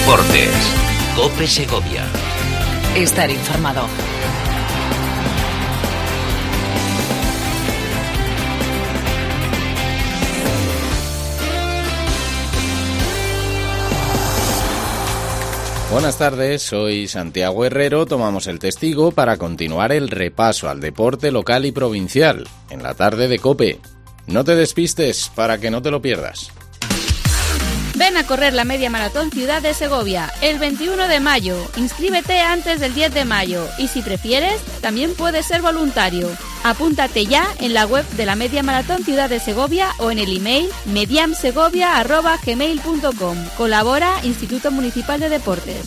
Deportes. COPE Segovia. Estar informado. Buenas tardes, soy Santiago Herrero. Tomamos el testigo para continuar el repaso al deporte local y provincial en la tarde de COPE. No te despistes para que no te lo pierdas. Ven a correr la Media Maratón Ciudad de Segovia el 21 de mayo. Inscríbete antes del 10 de mayo y si prefieres, también puedes ser voluntario. Apúntate ya en la web de la Media Maratón Ciudad de Segovia o en el email mediamsegovia@gmail.com. Colabora Instituto Municipal de Deportes.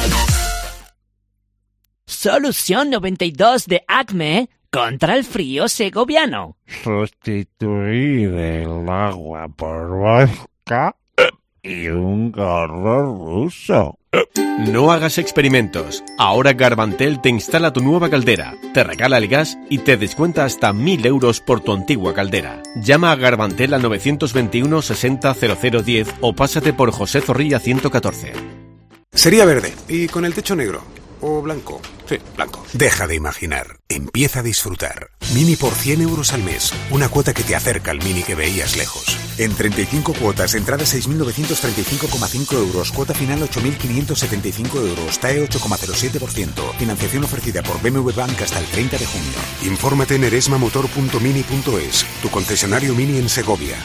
Solución 92 de Acme contra el frío segoviano. Sustituir el agua por vodka y un gorro ruso. No hagas experimentos. Ahora Garbantel te instala tu nueva caldera, te regala el gas y te descuenta hasta 1.000 euros por tu antigua caldera. Llama a Garbantel al 921 60 0010 o pásate por José Zorrilla 114. Sería verde y con el techo negro. O blanco. Sí, blanco. Deja de imaginar. Empieza a disfrutar. Mini por 100 euros al mes. Una cuota que te acerca al Mini que veías lejos. En 35 cuotas, entrada 6.935,5 euros. Cuota final 8.575 euros. TAE 8,07%. Financiación ofrecida por BMW Bank hasta el 30 de junio. Infórmate en eresmamotor.mini.es. Tu concesionario Mini en Segovia.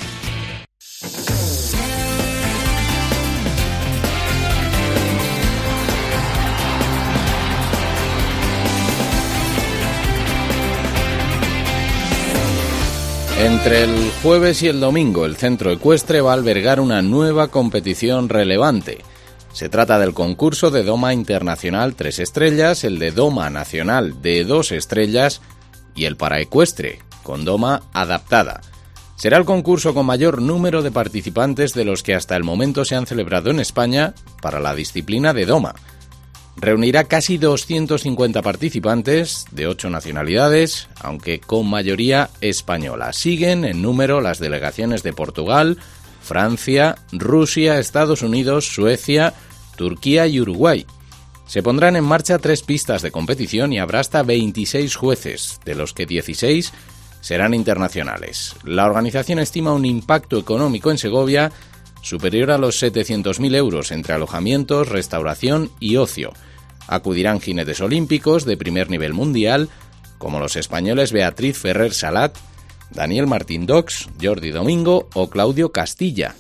Entre el jueves y el domingo, el Centro Ecuestre va a albergar una nueva competición relevante. Se trata del concurso de Doma Internacional 3 estrellas, el de Doma Nacional de 2 estrellas y el paraecuestre, con doma adaptada. Será el concurso con mayor número de participantes de los que hasta el momento se han celebrado en España para la disciplina de doma. Reunirá casi 250 participantes de 8 nacionalidades, aunque con mayoría española. Siguen en número las delegaciones de Portugal, Francia, Rusia, Estados Unidos, Suecia, Turquía y Uruguay. Se pondrán en marcha 3 pistas de competición y habrá hasta 26 jueces, de los que 16 serán internacionales. La organización estima un impacto económico en Segovia superior a los 700.000 euros entre alojamientos, restauración y ocio. Acudirán jinetes olímpicos de primer nivel mundial, como los españoles Beatriz Ferrer Salat, Daniel Martín Dox, Jordi Domingo o Claudio Castilla.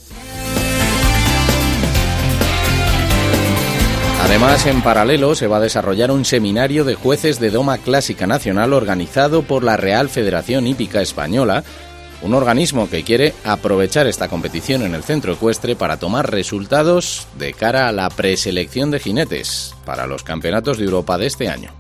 Además, en paralelo, se va a desarrollar un seminario de jueces de doma clásica nacional organizado por la Real Federación Hípica Española, un organismo que quiere aprovechar esta competición en el Centro Ecuestre para tomar resultados de cara a la preselección de jinetes para los campeonatos de Europa de este año.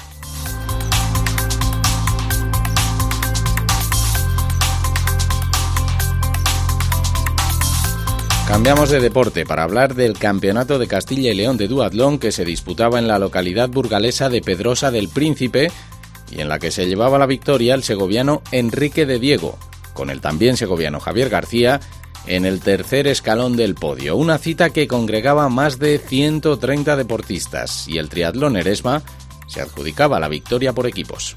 Cambiamos de deporte para hablar del Campeonato de Castilla y León de duatlón que se disputaba en la localidad burgalesa de Pedrosa del Príncipe y en la que se llevaba la victoria el segoviano Enrique de Diego, con el también segoviano Javier García en el tercer escalón del podio. Una cita que congregaba más de 130 deportistas y el Triatlón Eresma se adjudicaba la victoria por equipos.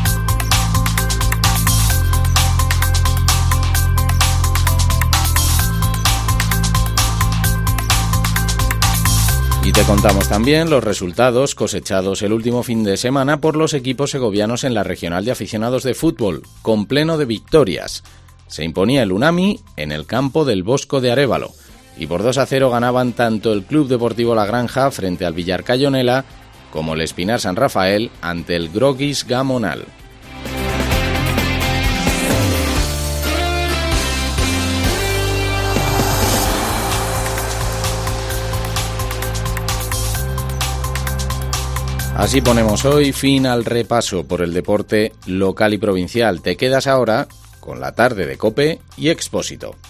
Y te contamos también los resultados cosechados el último fin de semana por los equipos segovianos en la regional de aficionados de fútbol, con pleno de victorias. Se imponía el Unami en el campo del Bosco de Arévalo y por 2-0 ganaban tanto el Club Deportivo La Granja frente al Villar Cayonela como el Espinar San Rafael ante el Groguis Gamonal. Así ponemos hoy fin al repaso por el deporte local y provincial. Te quedas ahora con la tarde de COPE y Expósito.